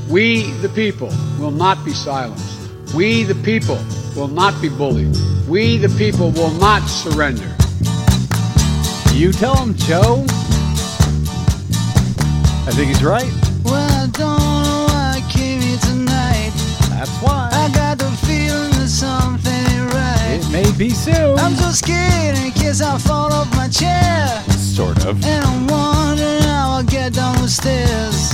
We, the people, will not be silenced. We, the people, will not be bullied. We, the people, will not surrender. You tell him, Joe. I think he's right. Well, I don't know why I came here tonight. That's why. I got the feeling that something ain't right. It may be soon. I'm so scared in case I fall off my chair. Sort of. And I'm wondering how I'll get down the stairs.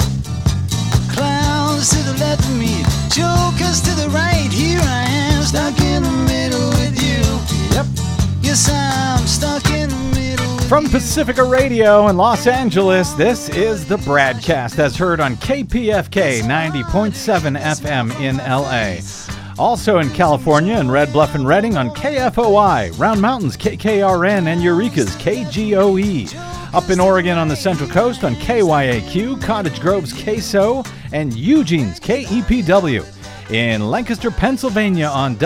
Clowns to the left of me, jokers to the right. Here I am, stuck in the middle with you. Yep. Yes, I'm stuck in the middle with From you. Pacifica Radio in Los Angeles, this is the Bradcast, as heard on KPFK 90.7 FM in LA. Also in California and Red Bluff and Redding on KFOI, Round Mountains KKRN, and Eureka's KGOE. Up in Oregon on the Central Coast on KYAQ, Cottage Grove's KSO, and Eugene's KEPW. In Lancaster, Pennsylvania on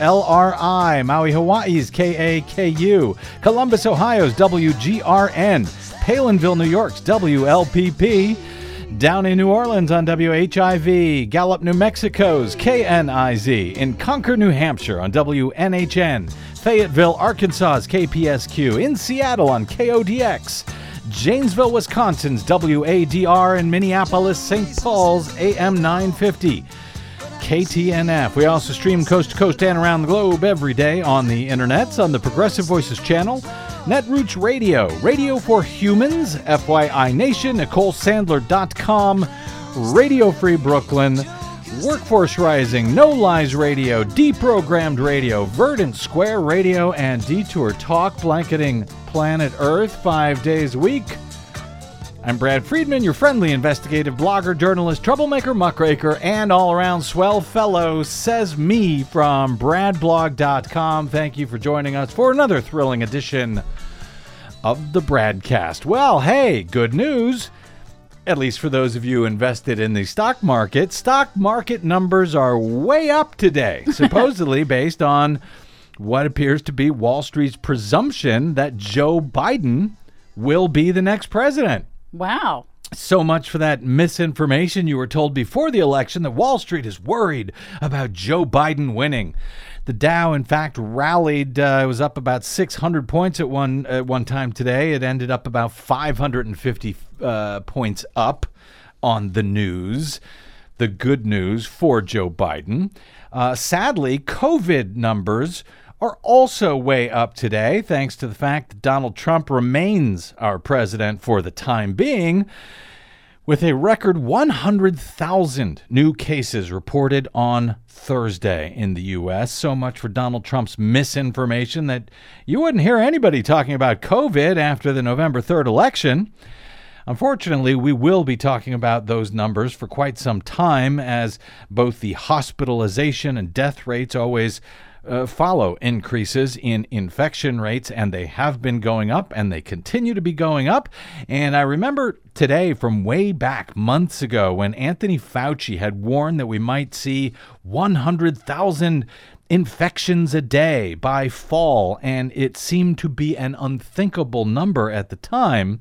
WLRI, Maui, Hawaii's KAKU, Columbus, Ohio's WGRN, Palinville, New York's WLPP, down in New Orleans on WHIV, Gallup, New Mexico's KNIZ, in Concord, New Hampshire on WNHN, Fayetteville, Arkansas's KPSQ, in Seattle on KODX, Janesville, Wisconsin's WADR, and Minneapolis, St. Paul's AM 950. KTNF. We also stream coast to coast and around the globe every day on the internets on the Progressive Voices channel, Netroots Radio, Radio for Humans, FYI Nation, NicoleSandler.com, Radio Free Brooklyn, Workforce Rising, No Lies Radio, Deprogrammed Radio, Verdant Square Radio, and Detour Talk, blanketing planet Earth 5 days a week. I'm Brad Friedman, your friendly investigative blogger, journalist, troublemaker, muckraker, and all-around swell fellow, says me from bradblog.com. Thank you for joining us for another thrilling edition of the Bradcast. Well, hey, good news, at least for those of you invested in the stock market. Stock market numbers are way up today, supposedly based on what appears to be Wall Street's presumption that Joe Biden will be the next president. Wow. So much for that misinformation you were told before the election that Wall Street is worried about Joe Biden winning. The Dow, in fact, rallied. It was up about 600 points at one time today. It ended up about 550 points up on the news, the good news for Joe Biden. Sadly, COVID numbers are also way up today, thanks to the fact that Donald Trump remains our president for the time being, with a record 100,000 new cases reported on Thursday in the U.S. So much for Donald Trump's misinformation that you wouldn't hear anybody talking about COVID after the November 3rd election. Unfortunately, we will be talking about those numbers for quite some time, as both the hospitalization and death rates always follow increases in infection rates, and they have been going up, and they continue to be going up. And I remember today from way back months ago when Anthony Fauci had warned that we might see 100,000 infections a day by fall, and it seemed to be an unthinkable number at the time.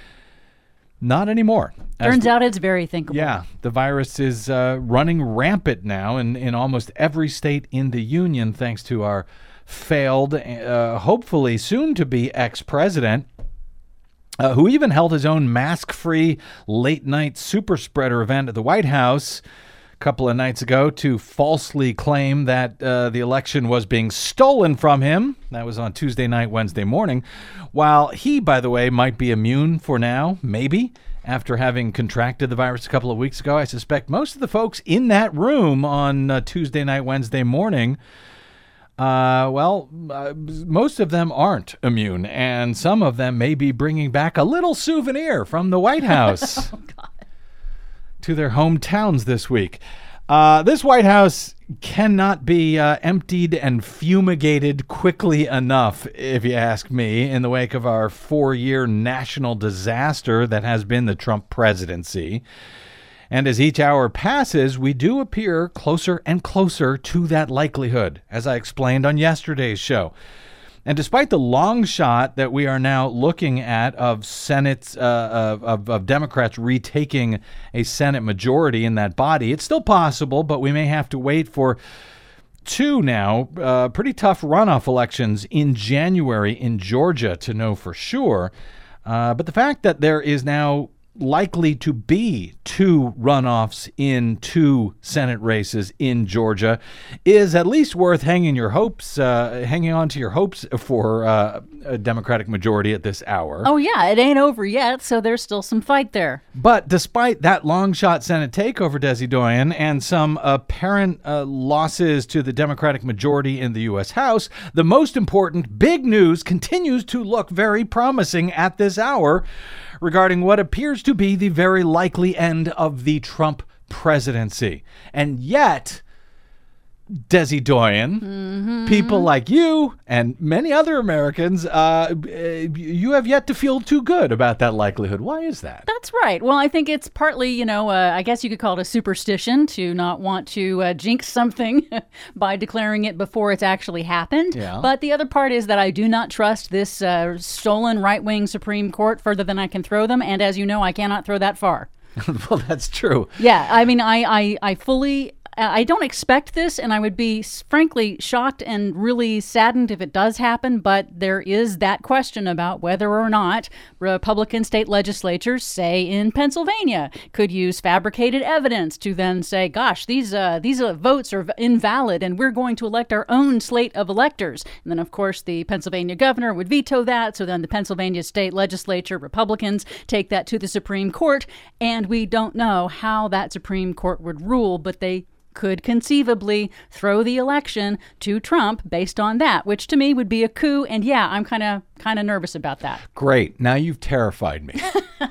Not anymore. Turns out it's very thinkable. Yeah, the virus is running rampant now in almost every state in the union, thanks to our failed, hopefully soon-to-be ex-president, who even held his own mask-free late-night super spreader event at the White House a couple of nights ago to falsely claim that the election was being stolen from him. That was on Tuesday night, Wednesday morning. While he, by the way, might be immune for now, maybe, after having contracted the virus a couple of weeks ago, I suspect most of the folks in that room on Tuesday night, Wednesday morning, most of them aren't immune, and some of them may be bringing back a little souvenir from the White House to their hometowns this week. This White House cannot be emptied and fumigated quickly enough, if you ask me, in the wake of our 4-year national disaster that has been the Trump presidency. And as each hour passes, we do appear closer and closer to that likelihood, as I explained on yesterday's show. And despite the long shot that we are now looking at of Senate of Democrats retaking a Senate majority in that body, it's still possible, but we may have to wait for two now pretty tough runoff elections in January in Georgia to know for sure. But the fact that there is now likely to be two runoffs in two Senate races in Georgia is at least worth hanging on to your hopes for a Democratic majority at this hour. Oh, yeah, it ain't over yet, so there's still some fight there. But despite that long shot Senate takeover, Desi Doyen, and some apparent losses to the Democratic majority in the U.S. House, the most important big news continues to look very promising at this hour regarding what appears to be the very likely end of the Trump presidency. And yet, Desi Doyen, people like you and many other Americans, you have yet to feel too good about that likelihood. Why is that? That's right. Well, I think it's partly, I guess you could call it a superstition to not want to jinx something by declaring it before it's actually happened. Yeah. But the other part is that I do not trust this stolen right-wing Supreme Court further than I can throw them. And as you know, I cannot throw that far. Well, that's true. Yeah, I mean, I fully... I don't expect this, and I would be, frankly, shocked and really saddened if it does happen, but there is that question about whether or not Republican state legislatures, say in Pennsylvania, could use fabricated evidence to then say, gosh, these votes are invalid, and we're going to elect our own slate of electors. And then, of course, the Pennsylvania governor would veto that, so then the Pennsylvania state legislature, Republicans, take that to the Supreme Court, and we don't know how that Supreme Court would rule, but they could conceivably throw the election to Trump based on that, which to me would be a coup. And yeah, I'm kind of nervous about that. Great. Now you've terrified me.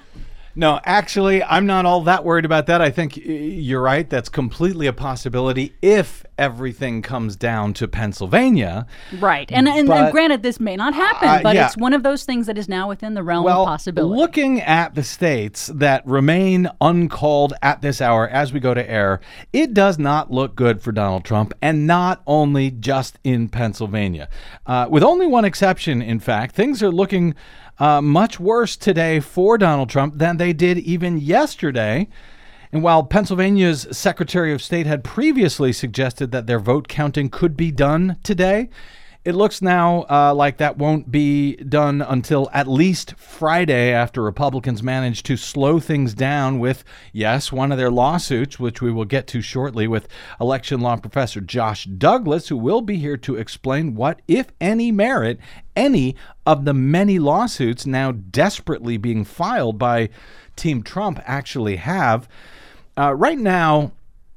No, actually, I'm not all that worried about that. I think you're right. That's completely a possibility if everything comes down to Pennsylvania. Right. And granted, this may not happen, but it's one of those things that is now within the realm of possibility. Looking at the states that remain uncalled at this hour as we go to air, it does not look good for Donald Trump, and not only just in Pennsylvania. With only one exception, in fact, things are looking much worse today for Donald Trump than they did even yesterday. And while Pennsylvania's Secretary of State had previously suggested that their vote counting could be done today, it looks now like that won't be done until at least Friday, after Republicans managed to slow things down with, yes, one of their lawsuits, which we will get to shortly, with election law professor Josh Douglas, who will be here to explain what, if any, merit any of the many lawsuits now desperately being filed by Team Trump actually have. Right now,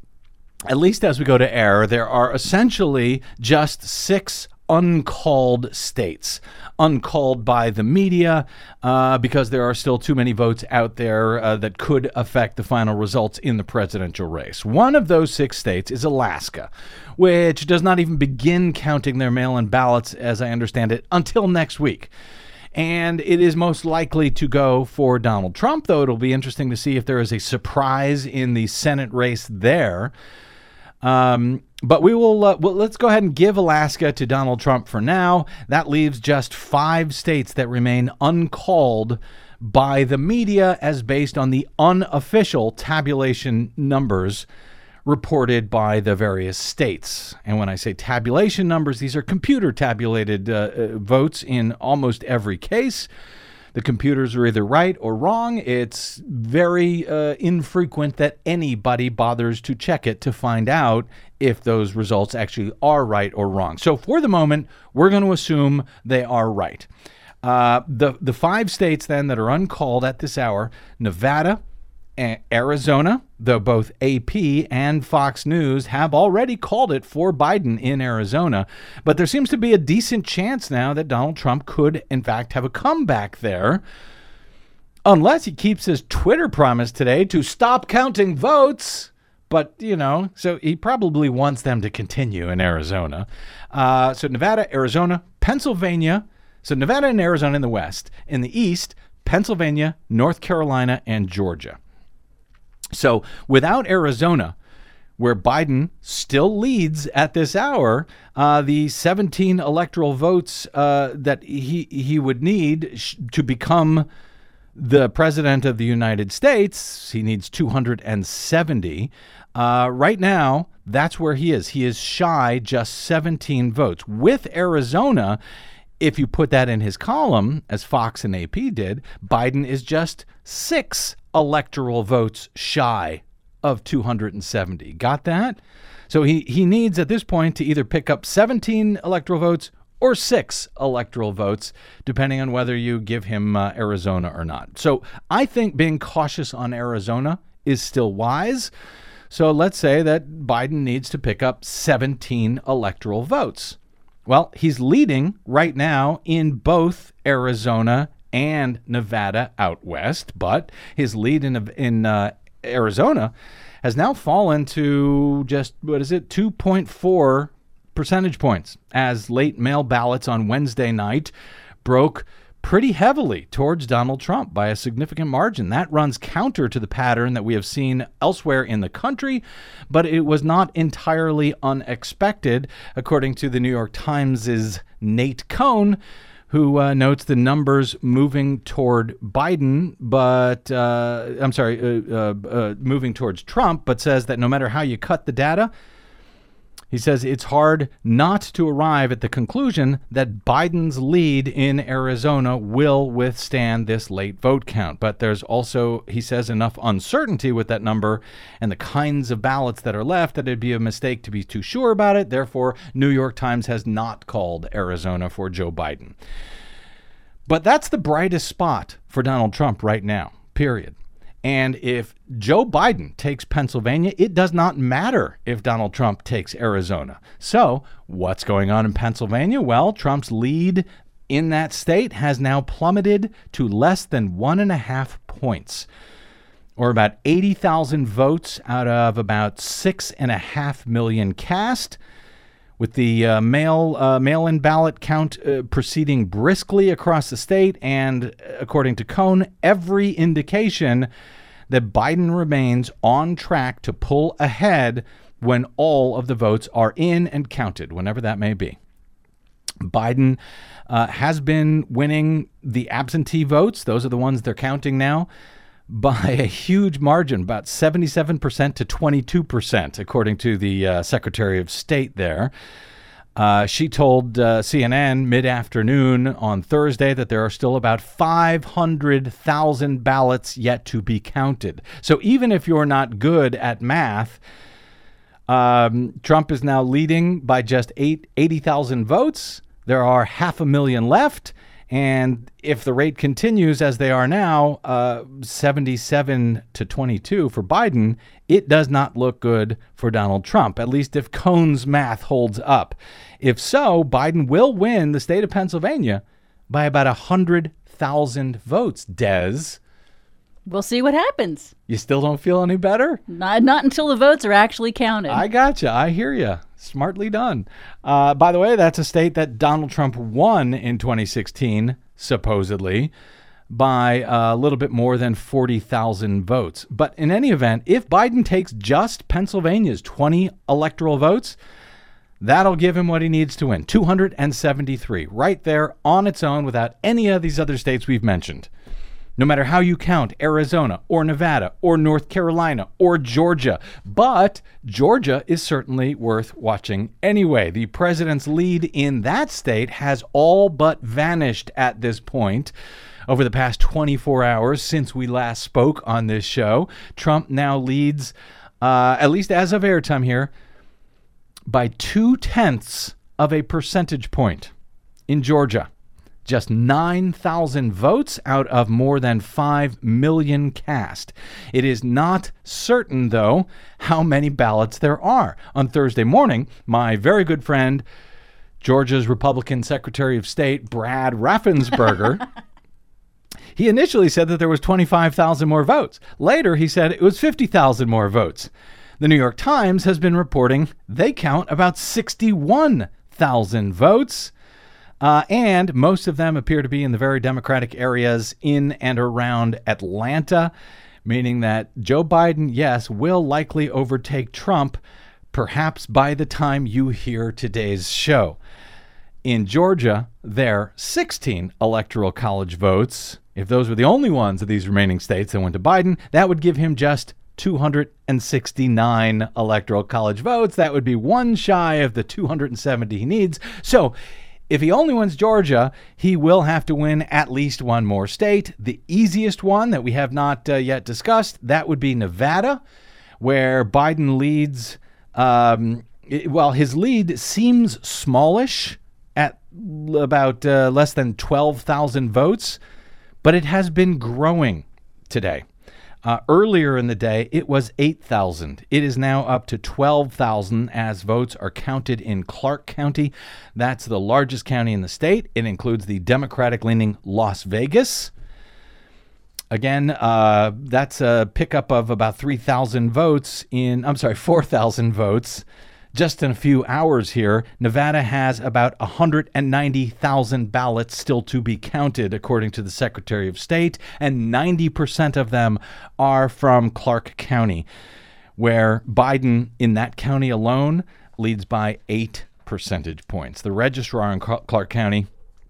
at least as we go to air, there are essentially just 6 uncalled states, uncalled by the media, because there are still too many votes out there that could affect the final results in the presidential race. One of those 6 states is Alaska, which does not even begin counting their mail-in ballots, as I understand it, until next week. And it is most likely to go for Donald Trump, though it'll be interesting to see if there is a surprise in the Senate race there. But we will, let's go ahead and give Alaska to Donald Trump for now. That leaves just 5 states that remain uncalled by the media as based on the unofficial tabulation numbers reported by the various states. And when I say tabulation numbers, these are computer tabulated votes in almost every case. The computers are either right or wrong. It's very infrequent that anybody bothers to check it to find out if those results actually are right or wrong. So for the moment, we're going to assume they are right. The 5 states then that are uncalled at this hour: Nevada, Arizona, though both AP and Fox News have already called it for Biden in Arizona. But there seems to be a decent chance now that Donald Trump could, in fact, have a comeback there, unless he keeps his Twitter promise today to stop counting votes. But, so he probably wants them to continue in Arizona. So Nevada, Arizona, Pennsylvania. So Nevada and Arizona in the West. In the East, Pennsylvania, North Carolina, and Georgia. So without Arizona, where Biden still leads at this hour. The 17 electoral votes that he would need to become the president of the United States, he needs 270. Right now, that's where he is. He is shy just 17 votes. With Arizona, if you put that in his column, as Fox and AP did, Biden is just 6 electoral votes shy of 270. Got that? So he needs at this point to either pick up 17 electoral votes or 6 electoral votes, depending on whether you give him Arizona or not. So I think being cautious on Arizona is still wise. So let's say that Biden needs to pick up 17 electoral votes. Well, he's leading right now in both Arizona and Nevada out west, but his lead in Arizona has now fallen to just, 2.4 percentage points, as late mail ballots on Wednesday night broke pretty heavily towards Donald Trump by a significant margin. That runs counter to the pattern that we have seen elsewhere in the country, but it was not entirely unexpected, according to the New York Times' Nate Cohn, who notes the numbers moving toward Biden, but moving towards Trump, but says that no matter how you cut the data, he says it's hard not to arrive at the conclusion that Biden's lead in Arizona will withstand this late vote count. But there's also, he says, enough uncertainty with that number and the kinds of ballots that are left that it'd be a mistake to be too sure about it. Therefore, New York Times has not called Arizona for Joe Biden. But that's the brightest spot for Donald Trump right now, period. And if Joe Biden takes Pennsylvania, it does not matter if Donald Trump takes Arizona. So what's going on in Pennsylvania? Well, Trump's lead in that state has now plummeted to less than 1.5 points, or about 80,000 votes out of about 6.5 million cast. With the mail-in ballot count proceeding briskly across the state, and according to Cohn, every indication that Biden remains on track to pull ahead when all of the votes are in and counted, whenever that may be. Biden has been winning the absentee votes. Those are the ones they're counting now, by a huge margin, about 77% to 22%, according to the Secretary of State there. She told CNN mid-afternoon on Thursday that there are still about 500,000 ballots yet to be counted. So even if you're not good at math, Trump is now leading by just 80,000 votes. There are 500,000 left. And if the rate continues as they are now, 77 to 22 for Biden, it does not look good for Donald Trump, at least if Cohn's math holds up. If so, Biden will win the state of Pennsylvania by about 100,000 votes, Des. We'll see what happens. You still don't feel any better? Not until the votes are actually counted. I gotcha. I hear you. Smartly done. By the way, that's a state that Donald Trump won in 2016, supposedly, by a little bit more than 40,000 votes. But in any event, if Biden takes just Pennsylvania's 20 electoral votes, that'll give him what he needs to win, 273, right there on its own without any of these other states we've mentioned. No matter how you count Arizona or Nevada or North Carolina or Georgia. But Georgia is certainly worth watching anyway. The president's lead in that state has all but vanished at this point. Over the past 24 hours since we last spoke on this show, Trump now leads, at least as of airtime here, by 0.2 of a percentage point in Georgia. Just 9,000 votes out of more than 5 million cast. It is not certain, though, how many ballots there are. On Thursday morning, my very good friend, Georgia's Republican Secretary of State, Brad Raffensperger, he initially said that there was 25,000 more votes. Later, he said it was 50,000 more votes. The New York Times has been reporting they count about 61,000 votes. And most of them appear to be in the very Democratic areas in and around Atlanta, meaning that Joe Biden, yes, will likely overtake Trump, perhaps by the time you hear today's show. In Georgia, there are 16 electoral college votes. If those were the only ones of these remaining states that went to Biden, that would give him just 269 electoral college votes. That would be one shy of the 270 he needs. So if he only wins Georgia, he will have to win at least one more state. The easiest one that we have not yet discussed, that would be Nevada, where Biden leads. His lead seems smallish at about less than 12,000 votes, but it has been growing today. Earlier in the day, it was 8,000. It is now up to 12,000 as votes are counted in Clark County. That's the largest county in the state. It includes the Democratic-leaning Las Vegas. Again, that's a pickup of about 4,000 votes just in a few hours here. Nevada has about 190,000 ballots still to be counted, according to the Secretary of State, and 90% of them are from Clark County, where Biden in that county alone leads by 8 percentage points. The registrar in Clark County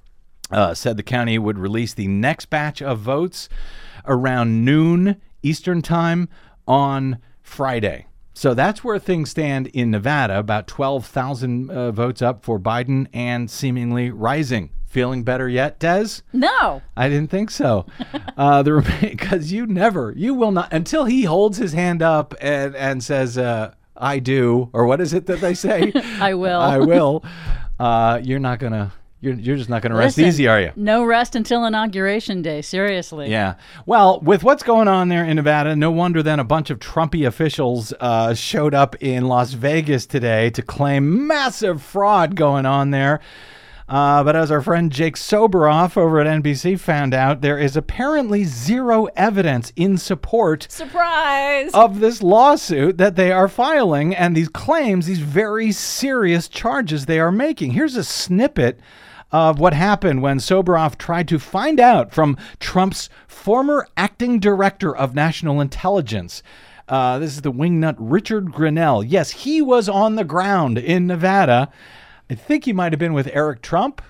said the county would release the next batch of votes around noon Eastern time on Friday. So that's where things stand in Nevada, about 12,000 votes up for Biden and seemingly rising. Feeling better yet, Des? No. I didn't think so. Because you will not, until he holds his hand up and says, I do, or what is it that they say? I will. I will. You're not going to. You're just not going to rest easy, are you? No rest until Inauguration Day, seriously. Yeah. Well, with what's going on there in Nevada, no wonder then a bunch of Trumpy officials showed up in Las Vegas today to claim massive fraud going on there. But as our friend Jake Soboroff over at NBC found out, there is apparently zero evidence in support of this lawsuit that they are filing and these claims, these very serious charges they are making. Here's a snippet of what happened when Soboroff tried to find out from Trump's former acting director of national intelligence. This is the wingnut Richard Grenell. Yes, he was on the ground in Nevada. I think he might have been with Eric Trump.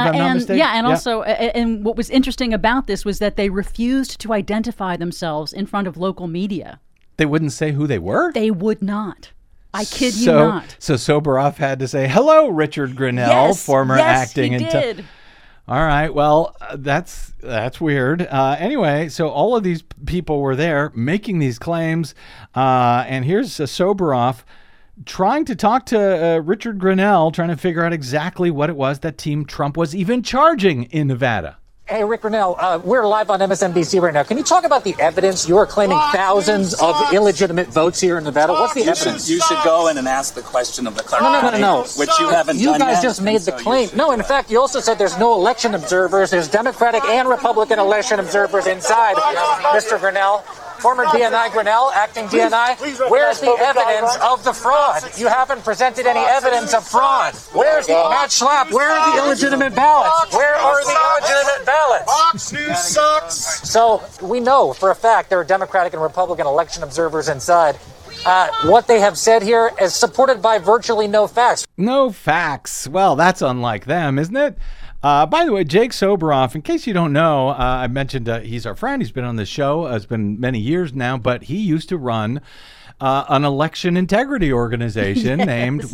Also, and what was interesting about this was that they refused to identify themselves in front of local media. They wouldn't say who they were? They would not. I kid you not. So Soboroff had to say, hello, Richard Grenell, former acting. Yes, he did. All right. Well, that's weird. Anyway, so all of these people were there making these claims. And here's Soboroff trying to talk to Richard Grenell, trying to figure out exactly what it was that Team Trump was even charging in Nevada. Hey, Rick Grenell, we're live on MSNBC right now. Can you talk about the evidence? You are claiming thousands of illegitimate votes here in Nevada. What's the evidence? You should go in and ask the question of the Clark No. Which you haven't done yet. You guys yet, just made the claim. No, in fact, you also said there's no election observers. There's Democratic and Republican election observers inside, Mr. Grenell. Former DNI Grenell, acting DNI, where's the evidence of the fraud? You haven't presented any evidence of fraud. Where's the Matt Schlapp? Where are the illegitimate ballots? Where are the illegitimate ballots? Fox News sucks. So we know for a fact there are Democratic and Republican election observers inside. What they have said here is supported by virtually no facts. No facts. Well, that's unlike them, isn't it? By the way, Jake Soboroff, in case you don't know, I mentioned he's our friend. He's been on the show. It's been many years now, but he used to run an election integrity organization named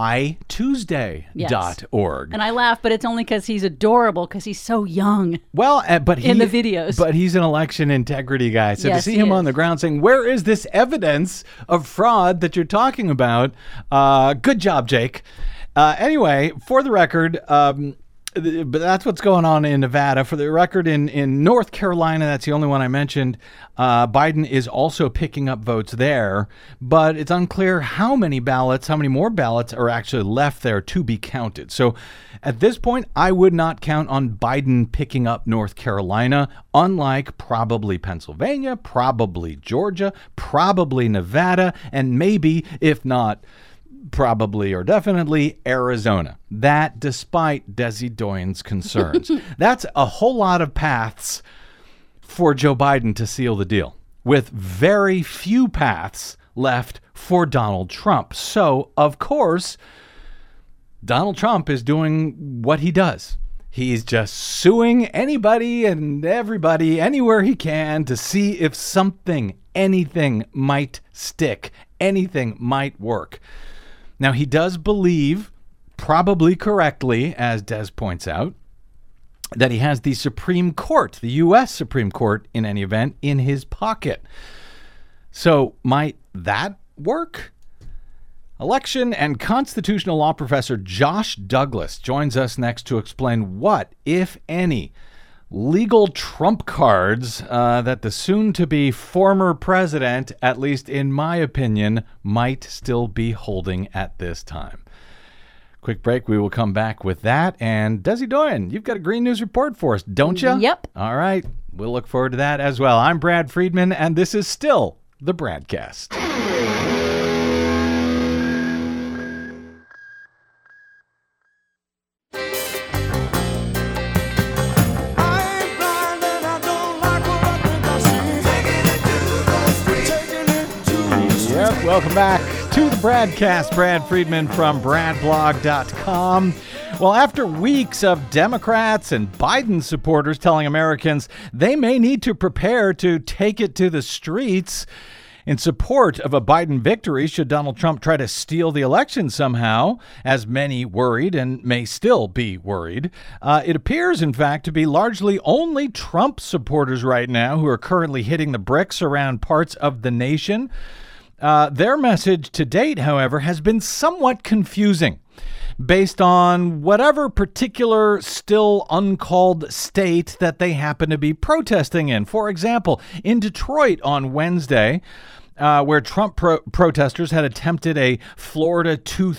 WhyTuesday.org. And I laugh, but it's only because he's adorable, because he's so young. Well, but in the videos. But he's an election integrity guy. So to see him on the ground saying, where is this evidence of fraud that you're talking about? Good job, Jake. Anyway, for the record, but that's what's going on in Nevada. For the record, in North Carolina, that's the only one I mentioned, Biden is also picking up votes there, but it's unclear how many more ballots are actually left there to be counted. So at this point, I would not count on Biden picking up North Carolina, unlike probably Pennsylvania, probably Georgia, probably Nevada, and maybe, if not probably or definitely Arizona. That despite Desi Doyen's concerns. That's a whole lot of paths for Joe Biden to seal the deal. with very few paths left for Donald Trump. So, of course, Donald Trump is doing what he does. He's just suing anybody and everybody anywhere he can to see if anything might stick, anything might work. Now, he does believe, probably correctly, as Des points out, that he has the Supreme Court, the U.S. Supreme Court, in any event, in his pocket. So might that work? Election and constitutional law professor Josh Douglas joins us next to explain what, if any, legal trump cards that the soon-to-be former president, at least in my opinion, might still be holding at this time. Quick break. We will come back with that. And Desi Doyen, you've got a Green News report for us, don't you? Yep. All right. We'll look forward to that as well. I'm Brad Friedman, and this is still the Bradcast. Welcome back to the Bradcast. Brad Friedman from bradblog.com. Well, after weeks of Democrats and Biden supporters telling Americans they may need to prepare to take it to the streets in support of a Biden victory should Donald Trump try to steal the election somehow, as many worried and may still be worried, it appears, in fact, to be largely only Trump supporters right now who are currently hitting the bricks around parts of the nation. Their message to date, however, has been somewhat confusing based on whatever particular still uncalled state that they happen to be protesting in. For example, in Detroit on Wednesday, where Trump protesters had attempted a Florida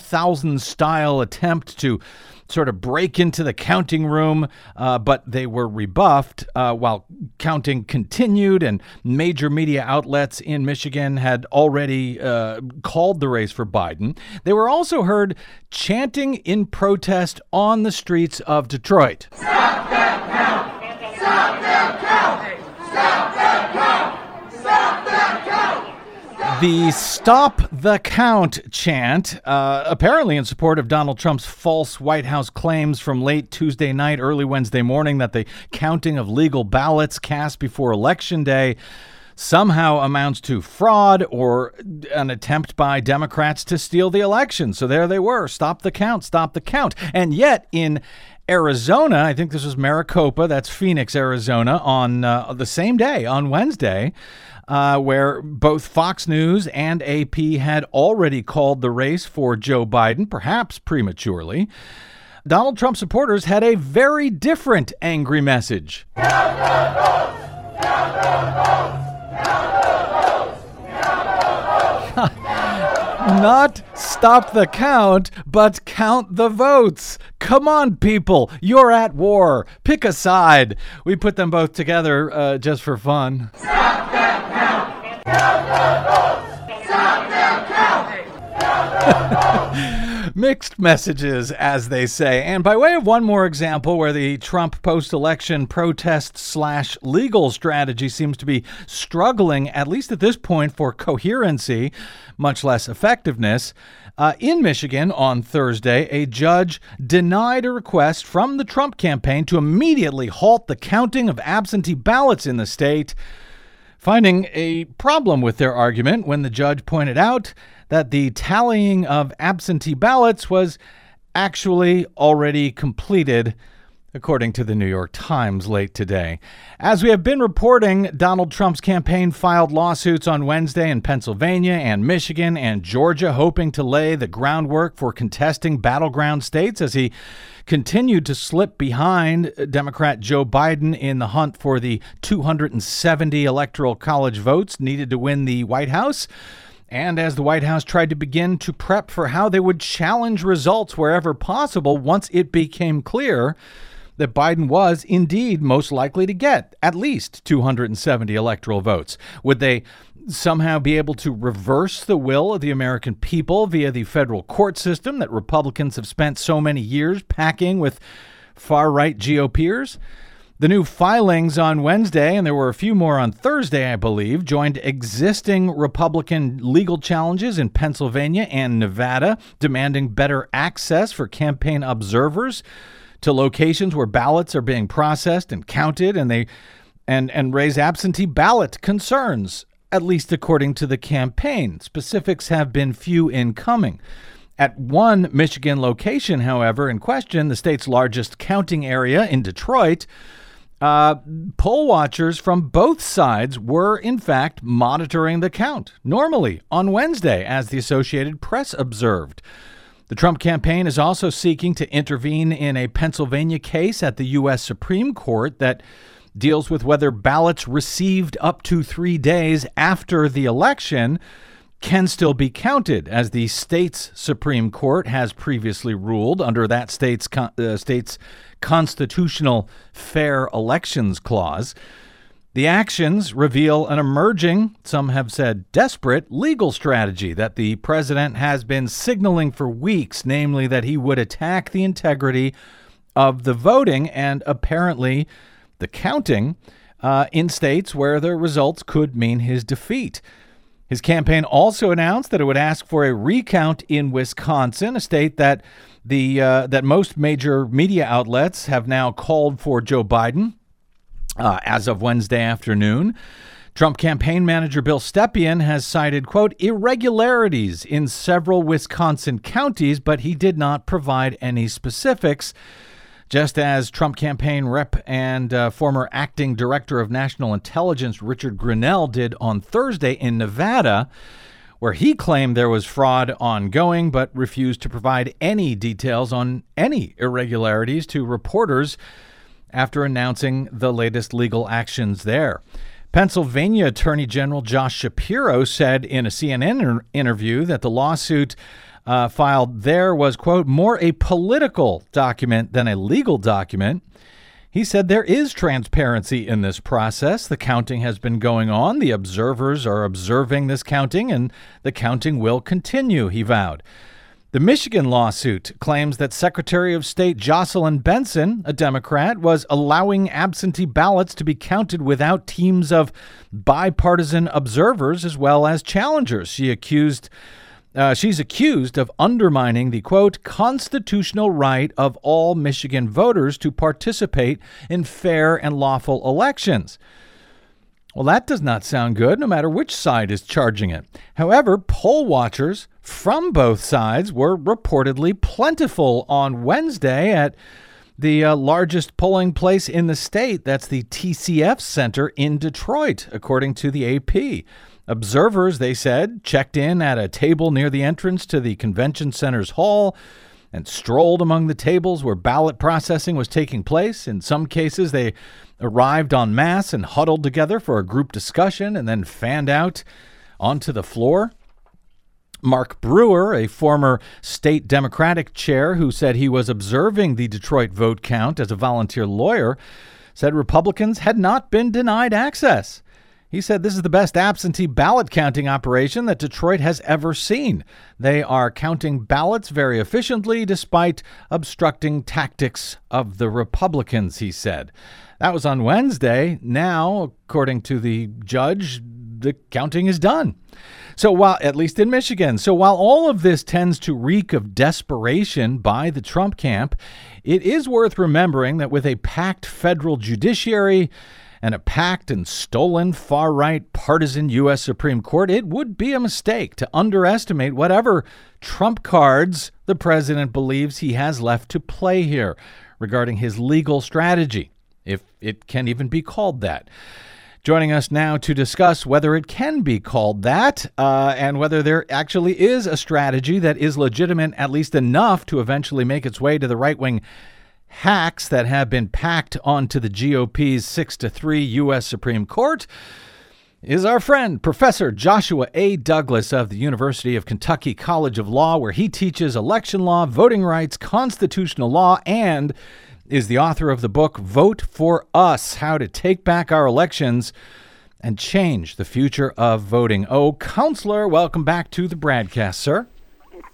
2000-style attempt to sort of break into the counting room, but they were rebuffed while counting continued, and major media outlets in Michigan had already called the race for Biden. They were also heard chanting in protest on the streets of Detroit. Stop that count! Stop that count! Stop that count! Stop that count! The Stop the Count chant, apparently in support of Donald Trump's false White House claims from late Tuesday night, early Wednesday morning, that the counting of legal ballots cast before Election Day somehow amounts to fraud or an attempt by Democrats to steal the election. So there they were. Stop the count. Stop the count. And yet in Arizona, I think this was Maricopa, that's Phoenix, Arizona, on the same day, on Wednesday, where both Fox News and AP had already called the race for Joe Biden, perhaps prematurely. Donald Trump supporters had a very different angry message. Count the votes! Count the votes! Count the votes! Count the votes! Not stop the count, but count the votes. Come on, people. You're at war. Pick a side. We put them both together just for fun. Stop that count. Count the votes. Stop that count. Count the votes. Mixed messages, as they say. And by way of one more example where the Trump post-election protest/legal strategy seems to be struggling, at least at this point, for coherency, much less effectiveness, in Michigan on Thursday, a judge denied a request from the Trump campaign to immediately halt the counting of absentee ballots in the state, finding a problem with their argument when the judge pointed out that the tallying of absentee ballots was actually already completed, according to the New York Times late today. As we have been reporting, Donald Trump's campaign filed lawsuits on Wednesday in Pennsylvania and Michigan and Georgia, hoping to lay the groundwork for contesting battleground states as he continued to slip behind Democrat Joe Biden in the hunt for the 270 Electoral College votes needed to win the White House. And as the White House tried to begin to prep for how they would challenge results wherever possible once it became clear that Biden was indeed most likely to get at least 270 electoral votes. Would they somehow be able to reverse the will of the American people via the federal court system that Republicans have spent so many years packing with far-right GOPers? The new filings on Wednesday, and there were a few more on Thursday, I believe, joined existing Republican legal challenges in Pennsylvania and Nevada, demanding better access for campaign observers to locations where ballots are being processed and counted, and raise absentee ballot concerns, at least according to the campaign. Specifics have been few in coming. At one Michigan location, however, in question, the state's largest counting area in Detroit, poll watchers from both sides were, in fact, monitoring the count normally on Wednesday, as the Associated Press observed. The Trump campaign is also seeking to intervene in a Pennsylvania case at the U.S. Supreme Court that deals with whether ballots received up to 3 days after the election can still be counted, as the state's Supreme Court has previously ruled under that state's constitutional Fair Elections Clause. The actions reveal an emerging, some have said desperate, legal strategy that the president has been signaling for weeks, namely that he would attack the integrity of the voting and apparently the counting in states where the results could mean his defeat. His campaign also announced that it would ask for a recount in Wisconsin, a state that that most major media outlets have now called for Joe Biden as of Wednesday afternoon. Trump campaign manager Bill Stepien has cited, quote, irregularities in several Wisconsin counties, but he did not provide any specifics. Just as Trump campaign rep and former acting director of national intelligence Richard Grenell did on Thursday in Nevada, where he claimed there was fraud ongoing but refused to provide any details on any irregularities to reporters after announcing the latest legal actions there. Pennsylvania Attorney General Josh Shapiro said in a CNN interview that the lawsuit filed there was, quote, more a political document than a legal document. He said there is transparency in this process. The counting has been going on. The observers are observing this counting, and the counting will continue, he vowed. The Michigan lawsuit claims that Secretary of State Jocelyn Benson, a Democrat, was allowing absentee ballots to be counted without teams of bipartisan observers as well as challengers. She's accused of undermining the, quote, constitutional right of all Michigan voters to participate in fair and lawful elections. Well, that does not sound good, no matter which side is charging it. However, poll watchers from both sides were reportedly plentiful on Wednesday at the largest polling place in the state. That's the TCF Center in Detroit, according to the AP. Observers, they said, checked in at a table near the entrance to the convention center's hall and strolled among the tables where ballot processing was taking place. In some cases, they arrived en masse and huddled together for a group discussion and then fanned out onto the floor. Mark Brewer, a former state Democratic chair who said he was observing the Detroit vote count as a volunteer lawyer, said Republicans had not been denied access. He said this is the best absentee ballot counting operation that Detroit has ever seen. They are counting ballots very efficiently despite obstructing tactics of the Republicans, he said. That was on Wednesday. Now, according to the judge, the counting is done. So while, at least in Michigan, while all of this tends to reek of desperation by the Trump camp, it is worth remembering that with a packed federal judiciary and a packed and stolen far-right partisan U.S. Supreme Court, it would be a mistake to underestimate whatever trump cards the president believes he has left to play here regarding his legal strategy, if it can even be called that. Joining us now to discuss whether it can be called that and whether there actually is a strategy that is legitimate, at least enough to eventually make its way to the right-wing hacks that have been packed onto the GOP's 6-3 U.S. Supreme Court, is our friend, Professor Joshua A. Douglas of the University of Kentucky College of Law, where he teaches election law, voting rights, constitutional law, and is the author of the book Vote for Us: How to Take Back Our Elections and Change the Future of Voting. Oh, Counselor, welcome back to the BradCast, sir.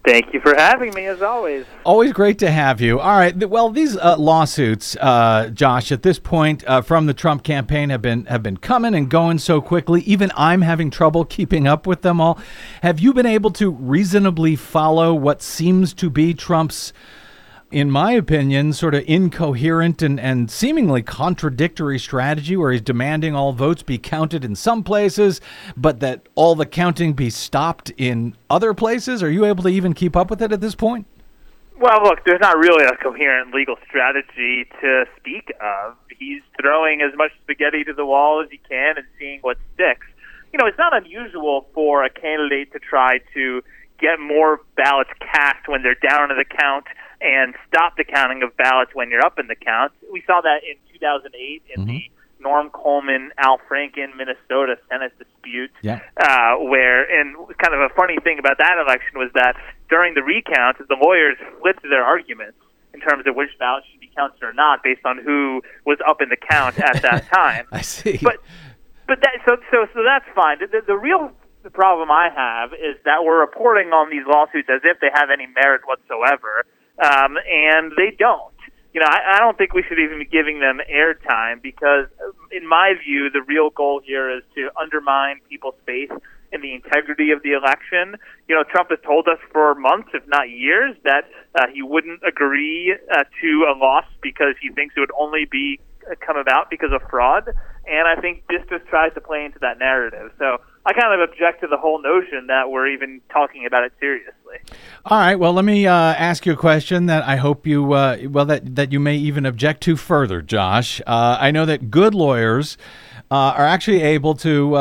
Thank you for having me, as always. Always great to have you. All right. Well, these lawsuits, Josh, at this point from the Trump campaign have been coming and going so quickly. Even I'm having trouble keeping up with them all. Have you been able to reasonably follow what seems to be Trump's, in my opinion, sort of incoherent and seemingly contradictory strategy, where he's demanding all votes be counted in some places, but that all the counting be stopped in other places? Are you able to even keep up with it at this point? Well, look, there's not really a coherent legal strategy to speak of. He's throwing as much spaghetti to the wall as he can and seeing what sticks. You know, it's not unusual for a candidate to try to get more ballots cast when they're down in the count and stop the counting of ballots when you're up in the count. We saw that in 2008 in the Norm Coleman, Al Franken, Minnesota Senate dispute, where, and kind of a funny thing about that election was that during the recount, the lawyers flipped their arguments in terms of which ballots should be counted or not based on who was up in the count at that time. I see. But that, so that's fine. The real problem I have is that we're reporting on these lawsuits as if they have any merit whatsoever. And they don't. You know, I don't think we should even be giving them airtime because, in my view, the real goal here is to undermine people's faith in the integrity of the election. You know, Trump has told us for months, if not years, that he wouldn't agree to a loss because he thinks it would only be come about because of fraud. And I think this just tries to play into that narrative. So I kind of object to the whole notion that we're even talking about it seriously. All right. Well, let me ask you a question that I hope you, that you may even object to further, Josh. I know that good lawyers are actually able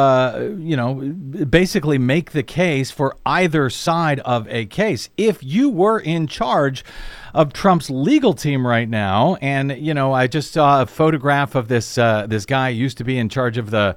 to, basically make the case for either side of a case. If you were in charge of Trump's legal team right now, and I just saw a photograph of this guy who used to be in charge of the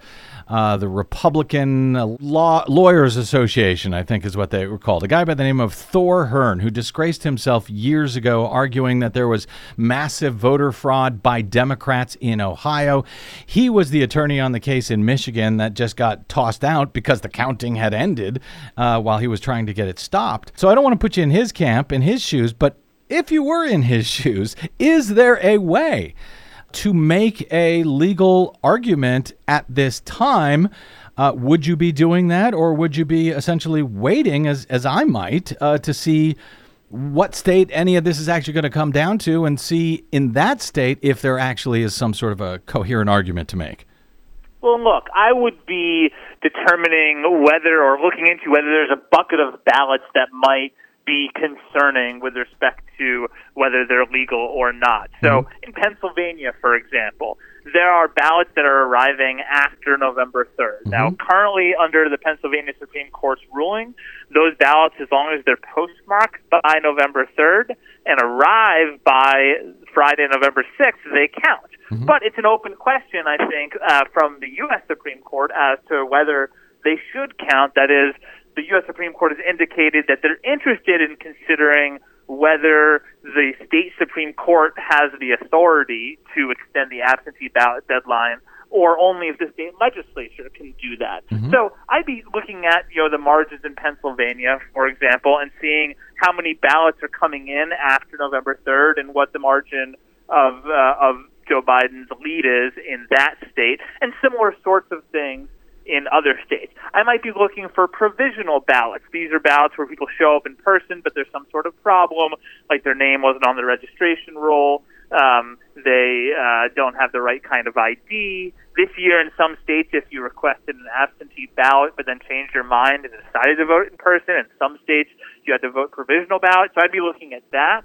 Republican Lawyers Association, I think is what they were called. A guy by the name of Thor Hearn, who disgraced himself years ago, arguing that there was massive voter fraud by Democrats in Ohio. He was the attorney on the case in Michigan that just got tossed out because the counting had ended while he was trying to get it stopped. So I don't want to put you in his camp, in his shoes, but if you were in his shoes, is there a way to make a legal argument at this time? Would you be doing that, or would you be essentially waiting, as I might, to see what state any of this is actually going to come down to, and see in that state if there actually is some sort of a coherent argument to make? Well, look, I would be determining whether, or looking into whether there's a bucket of ballots that might be concerning with respect to whether they're legal or not. So in Pennsylvania, for example, there are ballots that are arriving after November 3rd. Now, currently under the Pennsylvania Supreme Court's ruling, those ballots, as long as they're postmarked by November 3rd and arrive by Friday, November 6th, they count. But it's an open question, I think, from the U.S. Supreme Court as to whether they should count. That is, the U.S. Supreme Court has indicated that they're interested in considering whether the state Supreme Court has the authority to extend the absentee ballot deadline, or only if the state legislature can do that. So I'd be looking at the margins in Pennsylvania, for example, and seeing how many ballots are coming in after November 3rd and what the margin of Joe Biden's lead is in that state, and similar sorts of things in other states. I might be looking for provisional ballots. These are ballots where people show up in person, but there's some sort of problem, like their name wasn't on the registration roll, they don't have the right kind of ID. This year in some states, if you requested an absentee ballot but then changed your mind and decided to vote in person, in some states you had to vote provisional ballot. So I'd be looking at that.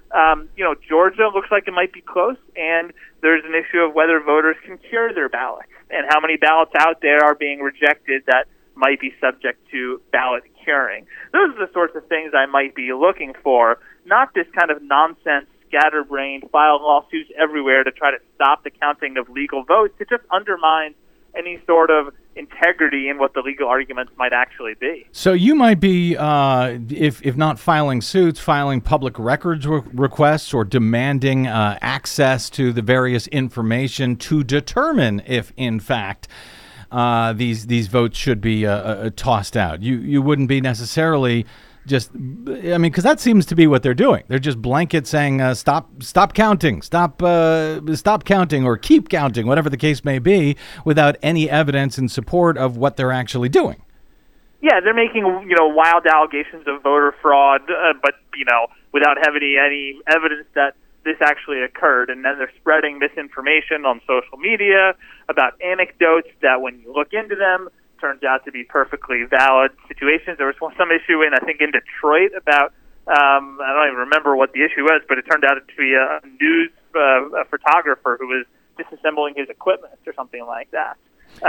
Georgia looks like it might be close, and there's an issue of whether voters can cure their ballots and how many ballots out there are being rejected that might be subject to ballot curing. Those are the sorts of things I might be looking for, not this kind of nonsense, scatterbrained, file lawsuits everywhere to try to stop the counting of legal votes. It just undermines any sort of integrity in what the legal arguments might actually be. So you might be, if not filing suits, filing public records requests or demanding access to the various information to determine if, in fact, these votes should be tossed out. You wouldn't be necessarily just, I mean, because that seems to be what they're doing. They're just blanket saying, stop counting, stop counting, or keep counting, whatever the case may be, without any evidence in support of what they're actually doing. Yeah, they're making wild allegations of voter fraud, but without having any evidence that this actually occurred, and then they're spreading misinformation on social media about anecdotes that, when you look into them, turns out to be perfectly valid situations. There was some issue in Detroit about I don't even remember what the issue was, but it turned out to be a news photographer who was disassembling his equipment or something like that.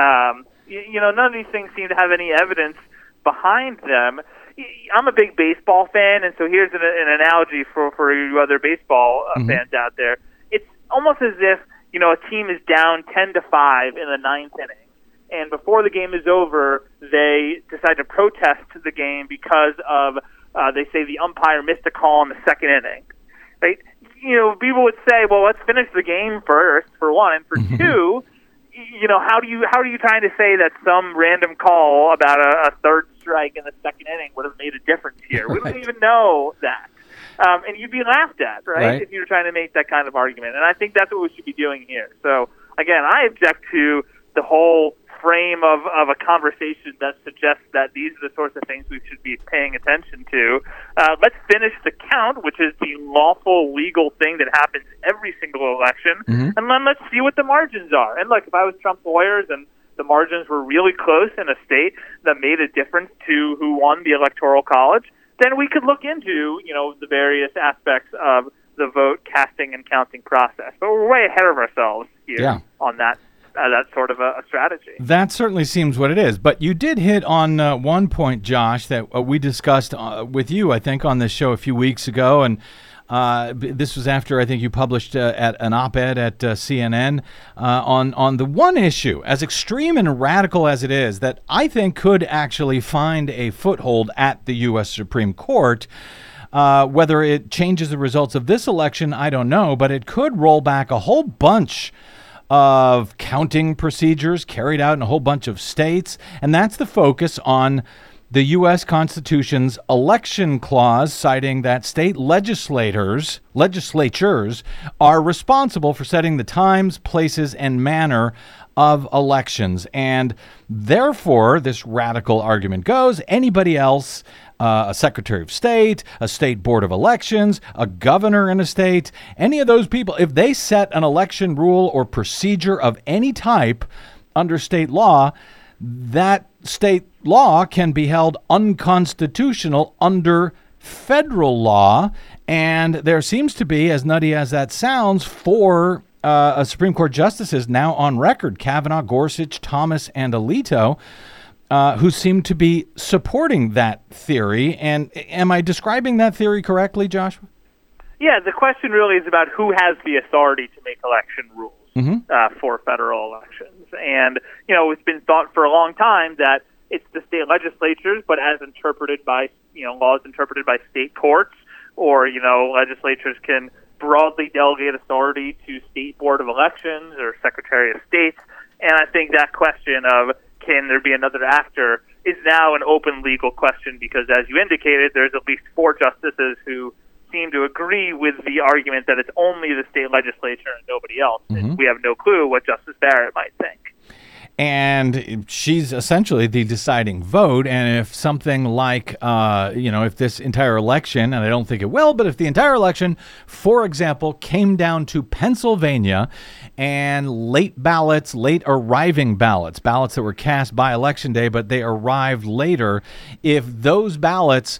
None of these things seem to have any evidence behind them. I'm a big baseball fan, and so here's an analogy for you other baseball fans out there. It's almost as if a team is down 10-5 in the ninth inning, and before the game is over, they decide to protest the game because of they say the umpire missed a call in the second inning. Right? People would say, well, let's finish the game first, for one, and for two, how are you trying to say that some random call about a third strike in the second inning would have made a difference here? We don't even know that. And you'd be laughed at, right, if you were trying to make that kind of argument. And I think that's what we should be doing here. So, again, I object to the whole frame of a conversation that suggests that these are the sorts of things we should be paying attention to. Let's finish the count, which is the lawful, legal thing that happens every single election, and then let's see what the margins are. And look, if I was Trump lawyers and the margins were really close in a state that made a difference to who won the Electoral College, then we could look into, the various aspects of the vote casting and counting process. But we're way ahead of ourselves here on that. That's sort of a strategy. That certainly seems what it is. But you did hit on one point, Josh, that we discussed with you, I think, on this show a few weeks ago. And this was after, I think, you published at an op-ed at CNN on the one issue, as extreme and radical as it is, that I think could actually find a foothold at the U.S. Supreme Court. Whether it changes the results of this election, I don't know, but it could roll back a whole bunch of counting procedures carried out in a whole bunch of states, and that's the focus on the U.S. Constitution's election clause, citing that state legislatures are responsible for setting the times, places, and manner of elections. And therefore, this radical argument goes, anybody else, a Secretary of State, a state board of elections, a governor in a state, any of those people, if they set an election rule or procedure of any type under state law, that state law can be held unconstitutional under federal law. And there seems to be, as nutty as that sounds, four Supreme Court justices now on record, Kavanaugh, Gorsuch, Thomas, and Alito, who seem to be supporting that theory. And am I describing that theory correctly, Joshua? Yeah, the question really is about who has the authority to make election rules for federal elections. And, it's been thought for a long time that it's the state legislatures, but as interpreted by, laws interpreted by state courts, or, legislatures can broadly delegate authority to state board of elections or secretary of states. And I think that question of can there be another actor is now an open legal question because, as you indicated, there's at least four justices who seem to agree with the argument that it's only the state legislature and nobody else. And we have no clue what Justice Barrett might think. And she's essentially the deciding vote. And if something like, if this entire election, and I don't think it will, but if the entire election, for example, came down to Pennsylvania and late arriving ballots that were cast by Election Day, but they arrived later, if those ballots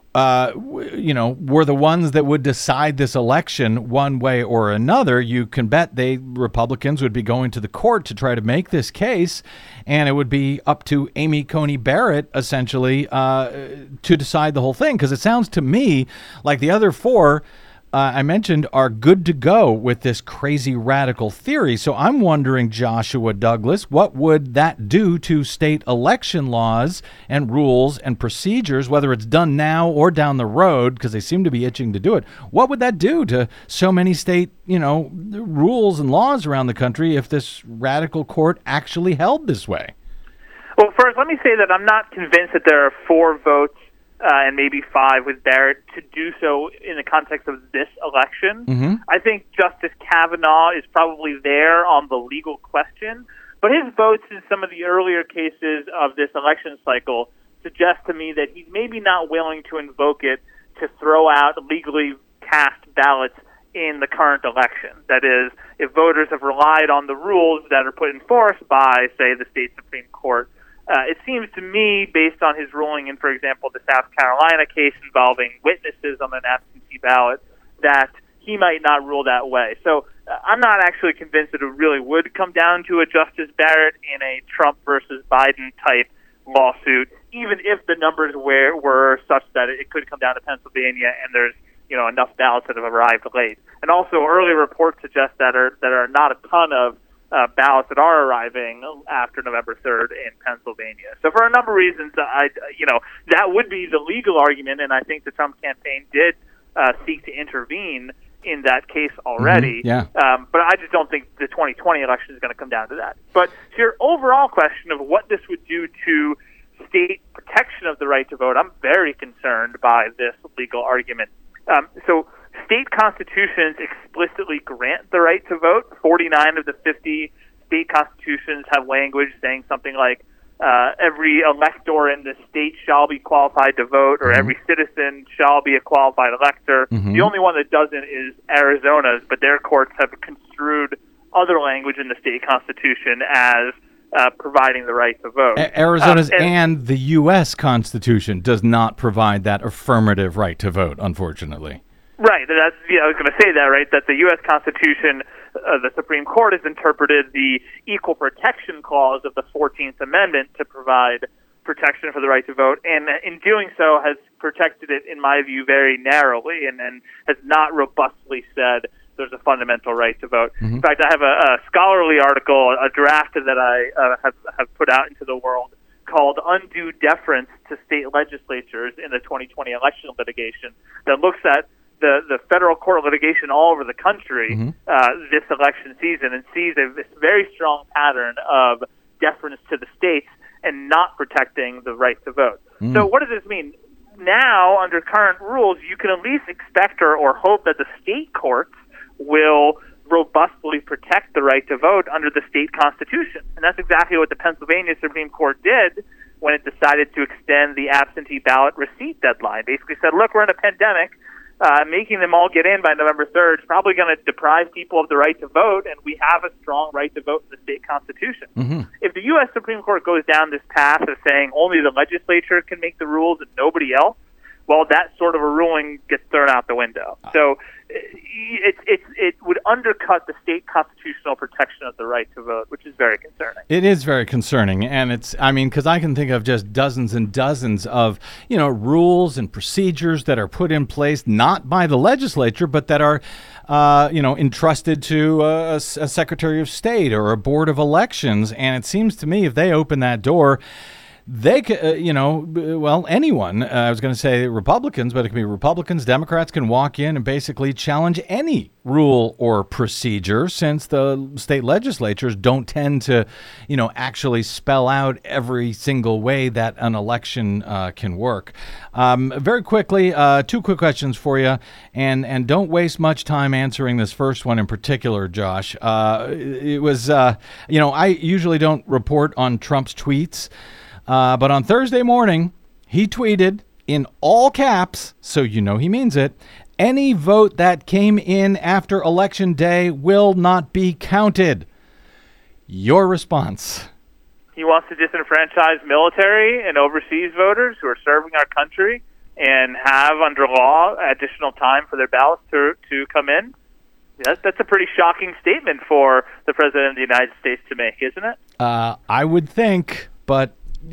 were the ones that would decide this election one way or another, you can bet Republicans would be going to the court to try to make this case, and it would be up to Amy Coney Barrett, essentially, to decide the whole thing. Because it sounds to me like the other four I mentioned are good to go with this crazy radical theory. So I'm wondering, Joshua Douglas, what would that do to state election laws and rules and procedures, whether it's done now or down the road, because they seem to be itching to do it? What would that do to so many state, rules and laws around the country if this radical court actually held this way? Well, first, let me say that I'm not convinced that there are four votes and maybe 5 with Barrett to do so in the context of this election. Mm-hmm. I think Justice Kavanaugh is probably there on the legal question, but his votes in some of the earlier cases of this election cycle suggest to me that he's maybe not willing to invoke it to throw out legally cast ballots in the current election. That is, if voters have relied on the rules that are put in force by, say, the state Supreme Court, it seems to me, based on his ruling in, for example, the South Carolina case involving witnesses on an absentee ballot, that he might not rule that way. So I'm not actually convinced that it really would come down to a Justice Barrett in a Trump versus Biden type lawsuit, even if the numbers were such that it could come down to Pennsylvania and there's enough ballots that have arrived late. And also, early reports suggest that are not a ton of ballots that are arriving after November 3rd in Pennsylvania. So for a number of reasons, that would be the legal argument, and I think the Trump campaign did seek to intervene in that case already. Mm-hmm. Yeah. But I just don't think the 2020 election is going to come down to that. But to your overall question of what this would do to state protection of the right to vote, I'm very concerned by this legal argument. So state constitutions explicitly grant the right to vote. 49 of the 50 state constitutions have language saying something like every elector in the state shall be qualified to vote, or every citizen shall be a qualified elector. Mm-hmm. The only one that doesn't is Arizona's, but their courts have construed other language in the state constitution as providing the right to vote. Arizona's and the U.S. Constitution does not provide that affirmative right to vote, unfortunately. Right. I was going to say that, right, that the U.S. Constitution, the Supreme Court has interpreted the Equal Protection Clause of the 14th Amendment to provide protection for the right to vote, and in doing so has protected it, in my view, very narrowly and has not robustly said there's a fundamental right to vote. Mm-hmm. In fact, I have a scholarly article, a draft that I have put out into the world called Undue Deference to State Legislatures in the 2020 Election Litigation that looks at the federal court litigation all over the country this election season and sees this very strong pattern of deference to the states and not protecting the right to vote. So what does this mean? Now, under current rules, you can at least expect or hope that the state courts will robustly protect the right to vote under the state constitution. And that's exactly what the Pennsylvania Supreme Court did when it decided to extend the absentee ballot receipt deadline. Basically said, look, we're in a pandemic. Making them all get in by November 3rd is probably going to deprive people of the right to vote, and we have a strong right to vote in the state constitution. Mm-hmm. If the U.S. Supreme Court goes down this path of saying only the legislature can make the rules and nobody else, well, that sort of a ruling gets thrown out the window. So it would undercut the state constitutional protection of the right to vote, which is very concerning. It is very concerning, and because I can think of just dozens and dozens of, rules and procedures that are put in place, not by the legislature, but that are, entrusted to a Secretary of State or a Board of Elections. And it seems to me if they open that door, they could, anyone, I was going to say Republicans, but it can be Republicans, Democrats can walk in and basically challenge any rule or procedure, since the state legislatures don't tend to, actually spell out every single way that an election can work. Very quickly, 2 quick questions for you, and don't waste much time answering this first one in particular, Josh. It was, I usually don't report on Trump's tweets, but on Thursday morning, he tweeted in all caps, so he means it, any vote that came in after Election Day will not be counted. Your response? He wants to disenfranchise military and overseas voters who are serving our country and have, under law, additional time for their ballots to come in. That's a pretty shocking statement for the President of the United States to make, isn't it? I would think, but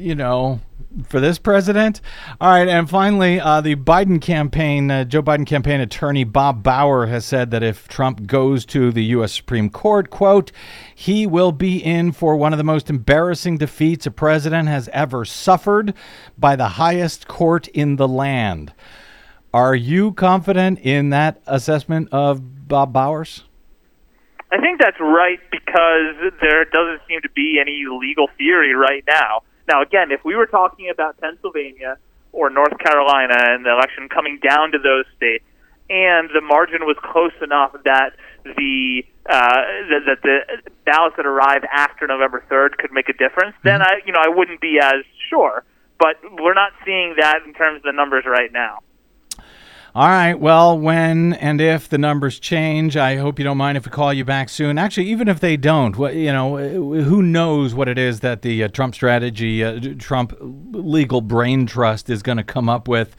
for this president. All right, and finally, the Biden campaign, Joe Biden campaign attorney Bob Bauer has said that if Trump goes to the U.S. Supreme Court, quote, he will be in for one of the most embarrassing defeats a president has ever suffered by the highest court in the land. Are you confident in that assessment of Bob Bauer's? I think that's right, because there doesn't seem to be any legal theory right now. Now, again, if we were talking about Pennsylvania, or North Carolina and the election coming down to those states, and the margin was close enough that the ballots that arrive after November 3rd could make a difference, then I wouldn't be as sure. But we're not seeing that in terms of the numbers right now. All right. Well, when and if the numbers change, I hope you don't mind if we call you back soon. Actually, even if they don't, who knows what it is that the Trump strategy, Trump legal brain trust is going to come up with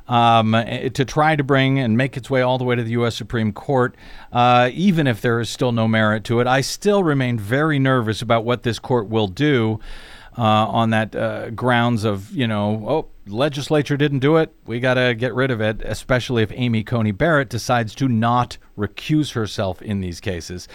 to try to bring and make its way all the way to the U.S. Supreme Court, even if there is still no merit to it. I still remain very nervous about what this court will do on that grounds of, legislature didn't do it, we got to get rid of it, especially if Amy Coney Barrett decides to not recuse herself in these cases.